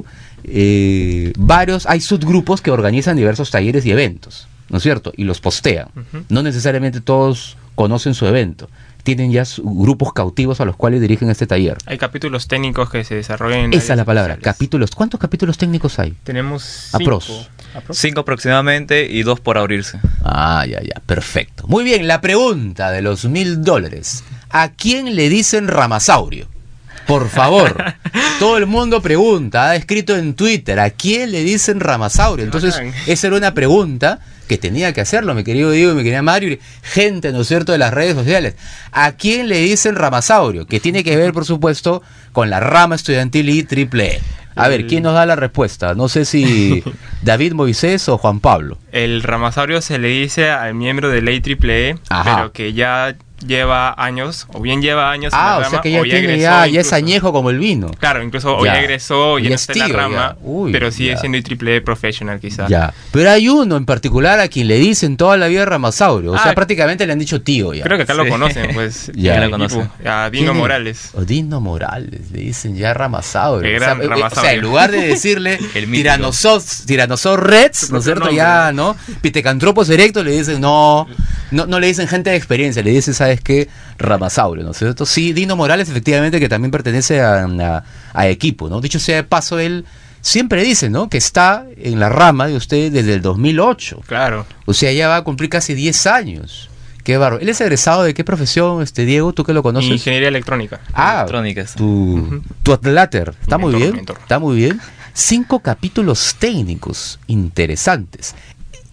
eh, varios, hay subgrupos que organizan diversos talleres y eventos, ¿no es cierto? Y los postean. Uh-huh. No necesariamente todos conocen su evento. Tienen ya su, grupos cautivos a los cuales dirigen este taller. Hay capítulos técnicos que se desarrollan en Esa es la palabra, especiales. Capítulos. ¿Cuántos capítulos técnicos hay? Tenemos cinco. Apros. Apros. Cinco aproximadamente y dos por abrirse. Ah, ya, ya, perfecto. Muy bien, la pregunta de los mil dólares. ¿A quién le dicen ramasaurio? Por favor, todo el mundo pregunta, ha escrito en Twitter, ¿a quién le dicen ramasaurio? Entonces, esa era una pregunta que tenía que hacerlo, mi querido Diego y mi querida Mario, gente, ¿no es cierto?, de las redes sociales. ¿A quién le dicen ramasaurio? Que tiene que ver, por supuesto, con la rama estudiantil y triple E. A ver, ¿quién nos da la respuesta? No sé si David Moisés o Juan Pablo. El ramasaurio se le dice al miembro de ley triple E, Ajá. pero que ya lleva años, o bien lleva años ah, en la o rama, sea que ya o ya tiene egresó ya, incluso. ya es añejo como el vino. Claro, incluso ya. o ya egresó, ya, ya no está en la rama, Uy, pero sigue ya. siendo I triple E professional quizá. Ya, pero hay uno en particular a quien le dicen toda la vida ramasaurio, o ah, sea, prácticamente le han dicho tío ya. Creo que acá sí. lo conocen, pues. ya lo conocen. A Dino Morales. O Dino Morales, le dicen ya ramasaurio. Qué gran o, sea, ramasaurio. o sea, en lugar de decirle Tyrannosaurus Tyrannosaurus Rex, ¿no es cierto? Nombre. Ya, ¿no? Pithecanthropus erectus le dicen, no, no, no le dicen gente de experiencia, le dicen, ¿sabes qué? Ramasaurio, ¿no es cierto? Sí, Dino Morales, efectivamente, que también pertenece a, a, a equipo, ¿no? Dicho sea de paso, él siempre dice, ¿no?, que está en la rama de usted desde el dos mil ocho. Claro. O sea, ya va a cumplir casi diez años. Qué bárbaro. ¿Él es egresado de qué profesión, este Diego? ¿Tú que lo conoces? Ingeniería electrónica. Ah, electrónica. Tu, uh-huh. tu atláter. Está muy bien. Está muy bien. Cinco capítulos técnicos interesantes.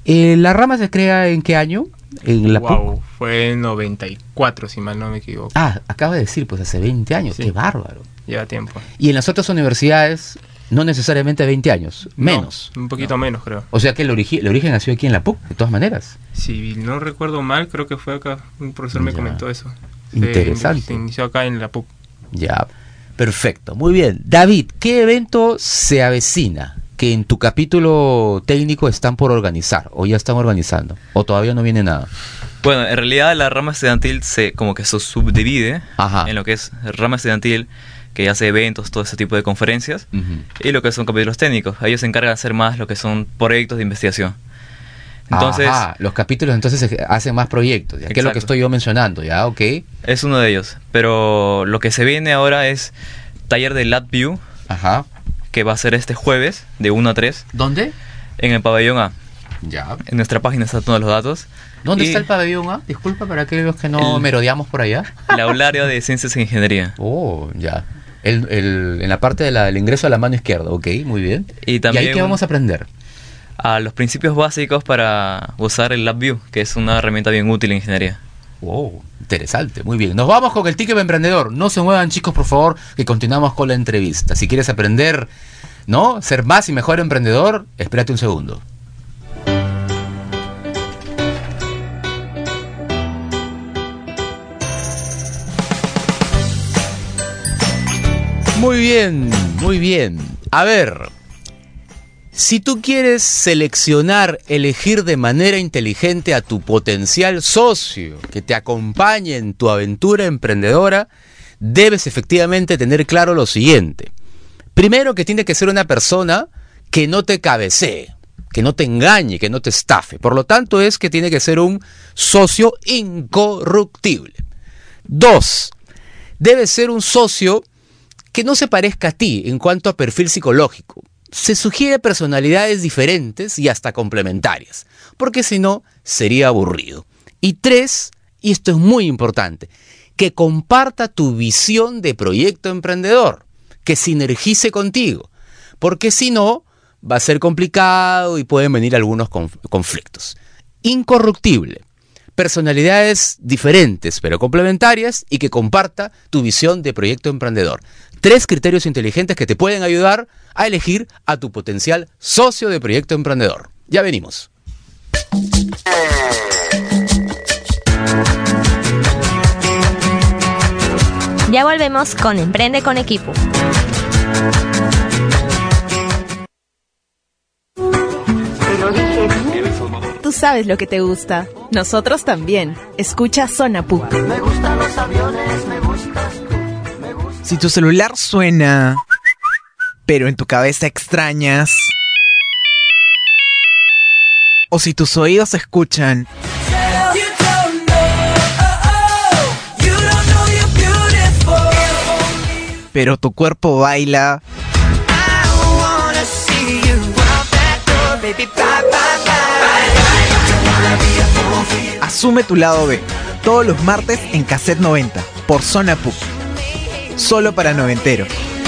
Eh, ¿La rama se crea en qué año? En la wow, P U C. fue en noventa y cuatro, si mal no me equivoco. Ah, acaba de decir, pues hace veinte años. Sí. Qué bárbaro. Lleva tiempo. Y en las otras universidades, no necesariamente veinte años, menos. No, un poquito no. menos, creo. O sea que el, origi el origen nació aquí en la P U C, de todas maneras. Si no recuerdo mal, creo que fue acá. Un profesor me Ya. comentó eso. Interesante. Se, se inició acá en la P U C. Ya, perfecto, muy bien. David, ¿qué evento se avecina que en tu capítulo técnico están por organizar o ya están organizando o todavía no viene nada? Bueno, en realidad la rama estudiantil se como que se subdivide Ajá. en lo que es rama estudiantil, que hace eventos, todo ese tipo de conferencias, uh-huh. y lo que son capítulos técnicos. Ellos se encargan de hacer más lo que son proyectos de investigación. Entonces, Ajá, los capítulos entonces hacen más proyectos, ¿ya? Que es lo que estoy yo mencionando, ¿ya? Ok. Es uno de ellos, pero lo que se viene ahora es taller de LabVIEW, Ajá. que va a ser este jueves de uno a tres. ¿Dónde? En el pabellón A. Ya. En nuestra página están todos los datos. ¿Dónde y está el pabellón A? Disculpa para aquellos que no el, merodeamos por allá. El aulario de Ciencias e Ingeniería. Oh, ya. El, el, en la parte del de ingreso a la mano izquierda, ok, muy bien. Y, también, ¿Y ahí qué vamos a aprender? A los principios básicos para usar el LabVIEW, que es una herramienta bien útil en ingeniería. Wow, interesante, muy bien. Nos vamos con el ticket emprendedor. No se muevan, chicos, por favor, que continuamos con la entrevista. Si quieres aprender, ¿no? Ser más y mejor emprendedor, espérate un segundo. Muy bien, muy bien. A ver, si tú quieres seleccionar, elegir de manera inteligente a tu potencial socio que te acompañe en tu aventura emprendedora, debes efectivamente tener claro lo siguiente. Primero, que tiene que ser una persona que no te cabecee, que no te engañe, que no te estafe. Por lo tanto, es que tiene que ser un socio incorruptible. Dos, debe ser un socio que no se parezca a ti en cuanto a perfil psicológico. Se sugiere personalidades diferentes y hasta complementarias, porque si no, sería aburrido. Y tres, y esto es muy importante, que comparta tu visión de proyecto emprendedor, que sinergice contigo, porque si no, va a ser complicado y pueden venir algunos conf- conflictos. Incorruptible. Personalidades diferentes pero complementarias y que comparta tu visión de proyecto emprendedor. Tres criterios inteligentes que te pueden ayudar a elegir a tu potencial socio de proyecto emprendedor. Ya venimos. Ya volvemos con Emprende con Equipo. Tú sabes lo que te gusta. Nosotros también. Escucha Zona P U C. Me gustan los aviones, me gustas tú. Me gusta... Si tu celular suena, pero en tu cabeza extrañas, o si tus oídos escuchan, pero tu cuerpo baila, asume tu lado B, todos los martes en Cassette noventa, por Zona P U C. Solo para noventeros.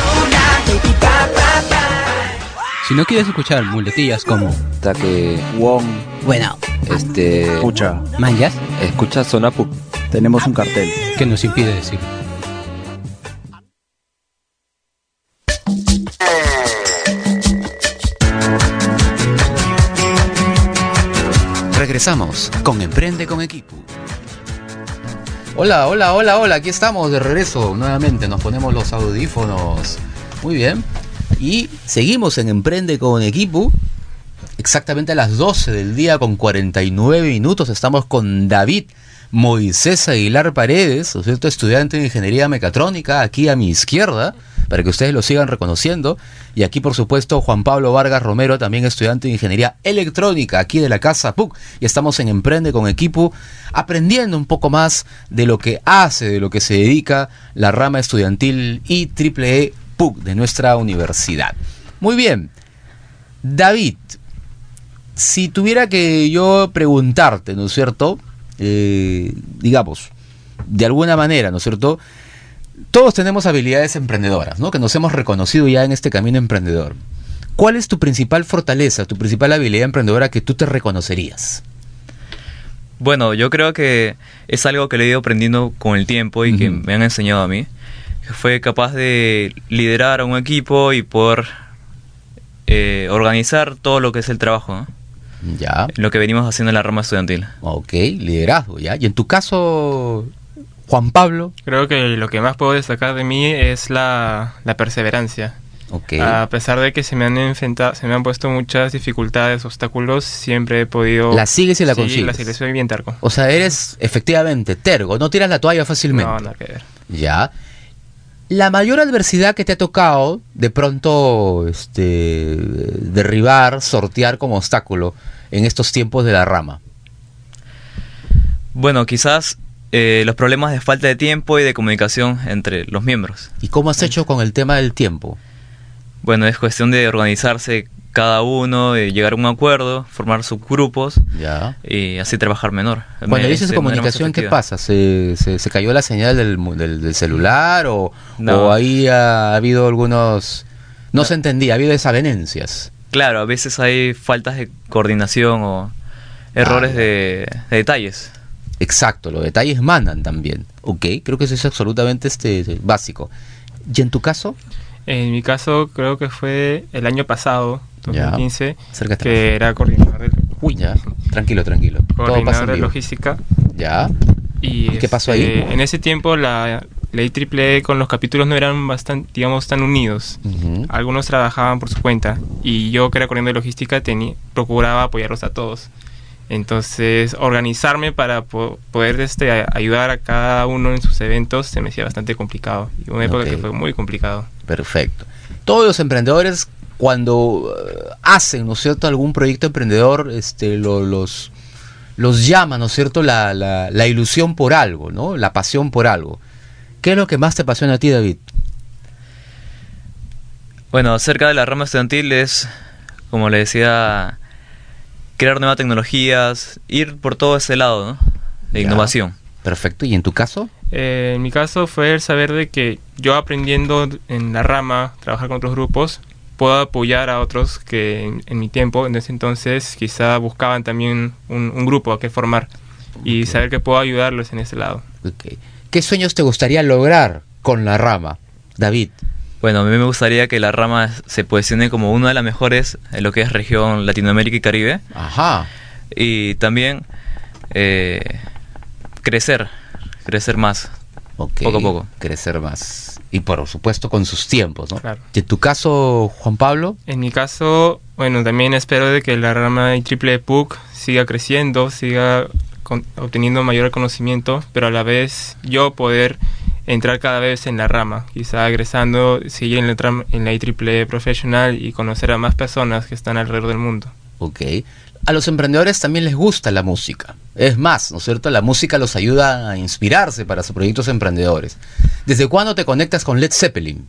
Si no quieres escuchar muletillas como Taque, Wong, bueno, este, escucha, manjas, escucha Zona P U C. Tenemos un cartel que nos impide decir. Regresamos con Emprende con Equipo. Hola, hola, hola, hola, aquí estamos de regreso nuevamente, nos ponemos los audífonos. Muy bien, y seguimos en Emprende con Equipo. Exactamente a las doce del día con cuarenta y nueve minutos estamos con David Moisés Aguilar Paredes, ¿no es cierto? Estudiante de Ingeniería Mecatrónica, aquí a mi izquierda, para que ustedes lo sigan reconociendo. Y aquí, por supuesto, Juan Pablo Vargas Romero, también estudiante de Ingeniería Electrónica, aquí de la Casa P U C. Y estamos en Emprende con Equipo, aprendiendo un poco más de lo que hace, de lo que se dedica la rama estudiantil I triple E P U C de nuestra universidad. Muy bien, David, si tuviera que yo preguntarte, ¿no es cierto?, eh, digamos, de alguna manera, ¿no es cierto?, todos tenemos habilidades emprendedoras, ¿no?, que nos hemos reconocido ya en este camino emprendedor. ¿Cuál es tu principal fortaleza, tu principal habilidad emprendedora que tú te reconocerías? Bueno, yo creo que es algo que le he ido aprendiendo con el tiempo y uh-huh. que me han enseñado a mí. Que fue capaz de liderar a un equipo y poder eh, organizar todo lo que es el trabajo, ¿no? Ya. Lo que venimos haciendo en la rama estudiantil. Ok, liderazgo, ¿ya? Y en tu caso, Juan Pablo. Creo que lo que más puedo destacar de mí es la, la perseverancia. Okay. A pesar de que se me han enfrentado, se me han puesto muchas dificultades, obstáculos, siempre he podido... La sigues y la sí, consigues. La sigues, soy bien terco. O sea, eres efectivamente terco, no tiras la toalla fácilmente. No, nada que ver. Ya. La mayor adversidad que te ha tocado, de pronto, este, derribar, sortear como obstáculo en estos tiempos de la rama. Bueno, quizás eh, los problemas de falta de tiempo y de comunicación entre los miembros. ¿Y cómo has hecho con el tema del tiempo? Bueno, es cuestión de organizarse cada uno, de llegar a un acuerdo, formar subgrupos ya. y así trabajar menor. Cuando dices de comunicación, ¿qué pasa? ¿Se, se, se cayó la señal del, del, del celular o, no. o ahí ha, ha habido algunos... No, no se entendía, ha habido desavenencias? Claro, a veces hay faltas de coordinación o errores ah, de, de detalles. Exacto, los detalles mandan también. Ok, creo que eso es absolutamente este, básico. ¿Y en tu caso? En mi caso creo que fue el año pasado, dos mil quince, ya. que era coordinador de... Uy, ya, tranquilo, tranquilo. Coordinador de logística. Ya. ¿Y, ¿Y qué pasó ahí? Eh, en ese tiempo la ley triple E con los capítulos no eran bastante, digamos, tan unidos. Uh-huh. Algunos trabajaban por su cuenta y yo, que era coordinador de logística, tenía, procuraba apoyarlos a todos. Entonces, organizarme para po- poder este, a- ayudar a cada uno en sus eventos se me hacía bastante complicado. Y una época okay. que fue muy complicado. Perfecto. Todos los emprendedores, cuando uh, hacen, ¿no es cierto?, algún proyecto emprendedor, este, lo, los, los llama, ¿no es cierto?, la, la, la ilusión por algo, ¿no?, la pasión por algo. ¿Qué es lo que más te apasiona a ti, David? Bueno, acerca de la rama estudiantil es, como le decía, crear nuevas tecnologías, ir por todo ese lado, ¿no?, de ya. innovación. Perfecto. ¿Y en tu caso? Eh, en mi caso fue el saber de que yo, aprendiendo en la rama, trabajar con otros grupos, puedo apoyar a otros que en, en mi tiempo, en ese entonces, quizá buscaban también un, un grupo a que formar y okay. saber que puedo ayudarlos en ese lado. Okay. ¿Qué sueños te gustaría lograr con la rama, David? Bueno, a mí me gustaría que la rama se posicione como una de las mejores en lo que es región Latinoamérica y Caribe. Ajá. Y también eh, crecer, crecer más, okay. poco a poco. Crecer más. Y por supuesto con sus tiempos, ¿no? Claro. ¿Y en tu caso, Juan Pablo? En mi caso, bueno, también espero de que la rama I triple E P U C siga creciendo, siga con, obteniendo mayor conocimiento, pero a la vez yo poder entrar cada vez en la rama, quizá egresando, seguir en la, en la I triple E Professional y conocer a más personas que están alrededor del mundo. Ok. A los emprendedores también les gusta la música. Es más, ¿no es cierto? La música los ayuda a inspirarse para sus proyectos emprendedores. ¿Desde cuándo te conectas con Led Zeppelin?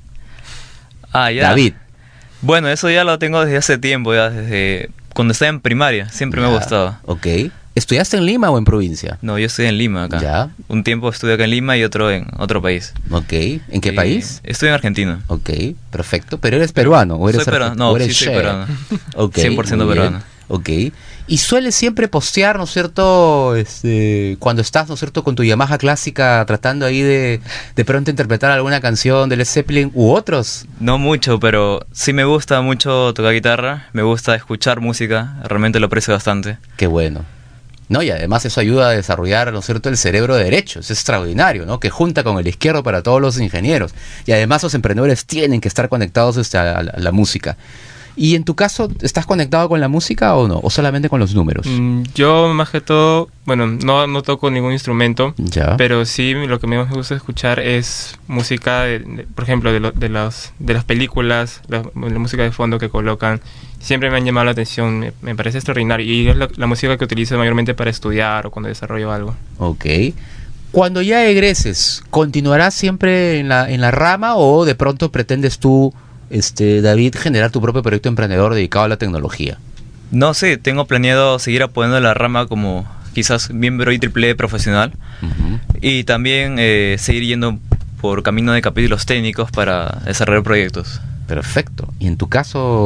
Ah, ya. David. Bueno, eso ya lo tengo desde hace tiempo, ya desde cuando estaba en primaria. Siempre ya. me ha gustado. Ok. ¿Estudiaste en Lima o en provincia? No, yo estoy en Lima acá. Ya. Un tiempo estudié acá en Lima y otro en otro país. Ok. ¿En qué y país? Estoy en Argentina. Ok, perfecto. ¿Pero eres peruano o eres soy peruano? No, o eres sí soy peruano. Okay, cien por ciento peruano. Ok. Y sueles siempre postear, ¿no es cierto? Este, cuando estás, ¿no es cierto?, con tu Yamaha clásica tratando ahí de de pronto interpretar alguna canción de Led Zeppelin u otros. No mucho, pero sí me gusta mucho tocar guitarra. Me gusta escuchar música. Realmente lo aprecio bastante. Qué bueno. No, y además eso ayuda a desarrollar, ¿no es cierto?, el cerebro derecho. Es extraordinario, ¿no?, que junta con el izquierdo para todos los ingenieros. Y además los emprendedores tienen que estar conectados este, a, la, a la música. ¿Y en tu caso, estás conectado con la música o no? ¿O solamente con los números? Mm, yo, más que todo, bueno, no, no toco ningún instrumento. Ya. Pero sí, lo que más me gusta escuchar es música, de, de, por ejemplo, de, lo, de, los, de las películas, la, la música de fondo que colocan. Siempre me han llamado la atención, me, me parece extraordinario. Y es la, la música que utilizo mayormente para estudiar o cuando desarrollo algo. Ok. Cuando ya egreses, ¿continuarás siempre en la, en la rama o de pronto pretendes tú, este, David, generar tu propio proyecto emprendedor dedicado a la tecnología? No sé, tengo planeado seguir apoyando la rama como quizás miembro I triple E profesional. Uh-huh. Y también eh, seguir yendo por camino de capítulos técnicos para desarrollar proyectos. Perfecto. ¿Y en tu caso,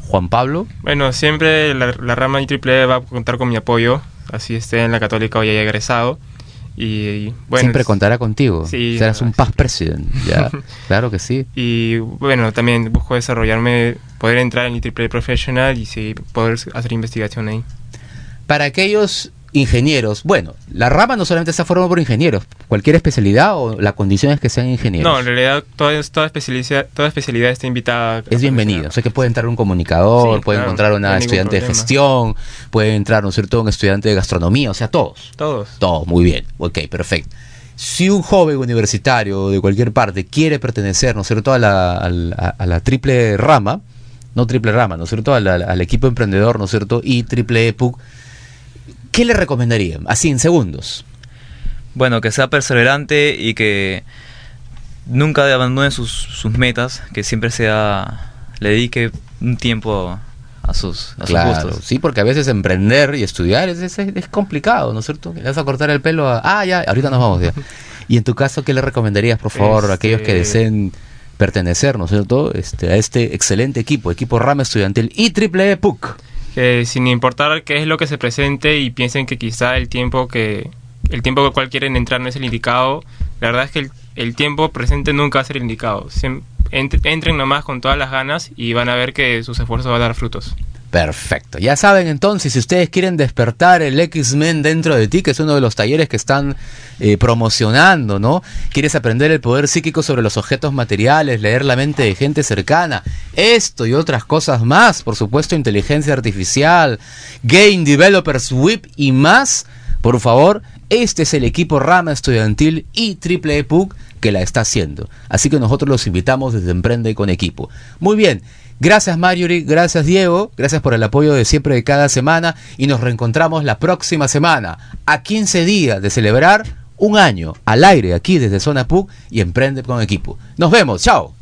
Juan Pablo. Bueno, siempre la, la rama I triple E va a contar con mi apoyo, así esté en la Católica o ya haya egresado. Y, y bueno, siempre es, contará contigo. Sí, serás un past president. Ya, claro que sí. Y bueno, también busco desarrollarme, poder entrar en I triple E Professional y sí, poder hacer investigación ahí. Para aquellos ingenieros, bueno, la rama no solamente está formada por ingenieros, cualquier especialidad o la condición es que sean ingenieros. No, en realidad toda, toda, especialidad, toda especialidad está invitada. Es bienvenido, o sea que puede entrar un comunicador, sí, puede claro, encontrar una no estudiante de gestión, puede entrar, ¿no es cierto?, un estudiante de gastronomía, o sea, todos. Todos. Todos, muy bien, ok, perfecto. Si un joven universitario de cualquier parte quiere pertenecer, ¿no es cierto?, a la, a la, a la triple rama, no triple rama, ¿no es cierto?, al, al equipo emprendedor, ¿no es cierto?, y triple E P U C, ¿qué le recomendarían? Así, en segundos. Bueno, que sea perseverante y que nunca abandone sus, sus metas, que siempre sea le dedique un tiempo a sus, a claro, sus gustos. Sí, porque a veces emprender y estudiar es, es, es complicado, ¿no es cierto? Le vas a cortar el pelo a... Ah, ya, ahorita nos vamos ya. Y en tu caso, ¿qué le recomendarías, por favor, este... a aquellos que deseen pertenecer, ¿no es cierto?, este, a este excelente equipo, equipo rama estudiantil y triple E P U C. Que sin importar qué es lo que se presente y piensen que quizá el tiempo que el tiempo al cual quieren entrar no es el indicado, la verdad es que el, el tiempo presente nunca va a ser el indicado. Siem, ent, entren nomás con todas las ganas y van a ver que sus esfuerzos van a dar frutos. Perfecto. Ya saben entonces, si ustedes quieren despertar el X-Men dentro de ti, que es uno de los talleres que están eh, promocionando, ¿no? Quieres aprender el poder psíquico sobre los objetos materiales, leer la mente de gente cercana, esto y otras cosas más, por supuesto, inteligencia artificial, Game Developers W I P y más, por favor, este es el equipo rama estudiantil y triple E P U C que la está haciendo. Así que nosotros los invitamos desde Emprende con Equipo. Muy bien. Gracias Marjorie, gracias Diego, gracias por el apoyo de siempre de cada semana y nos reencontramos la próxima semana a quince días de celebrar un año al aire aquí desde Zona P U C y Emprende con Equipo. Nos vemos, chao.